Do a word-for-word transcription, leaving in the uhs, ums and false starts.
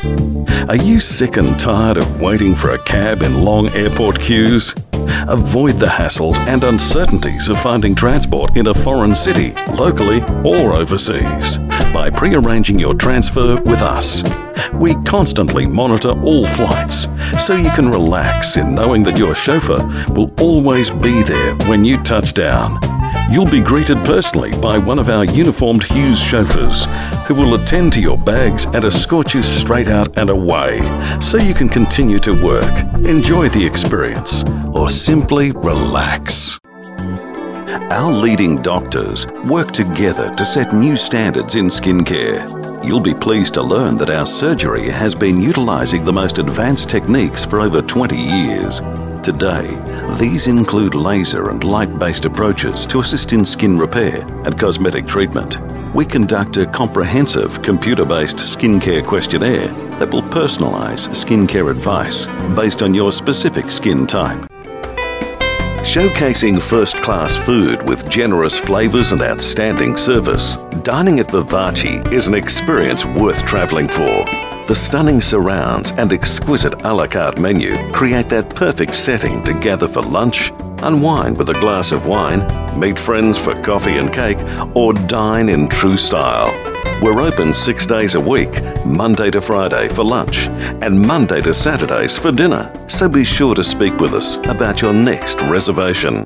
Are you sick and tired of waiting for a cab in long airport queues? Avoid the hassles and uncertainties of finding transport in a foreign city, locally or overseas, by pre-arranging your transfer with us. We constantly monitor all flights, so you can relax in knowing that your chauffeur will always be there when you touch down. You'll be greeted personally by one of our uniformed Hughes chauffeurs, who will attend to your bags and escort you straight out and away, so you can continue to work, enjoy the experience, or simply relax. Our leading doctors work together to set new standards in skincare. You'll be pleased to learn that our surgery has been utilizing the most advanced techniques for over twenty years. Today, these include laser and light-based approaches to assist in skin repair and cosmetic treatment. We conduct a comprehensive computer-based skincare questionnaire that will personalize skincare advice based on your specific skin type. Showcasing first-class food with generous flavors and outstanding service, dining at Vivace is an experience worth traveling for. The stunning surrounds and exquisite a la carte menu create that perfect setting to gather for lunch, unwind with a glass of wine, meet friends for coffee and cake, or dine in true style. We're open six days a week, Monday to Friday for lunch, and Monday to Saturdays for dinner. So be sure to speak with us about your next reservation.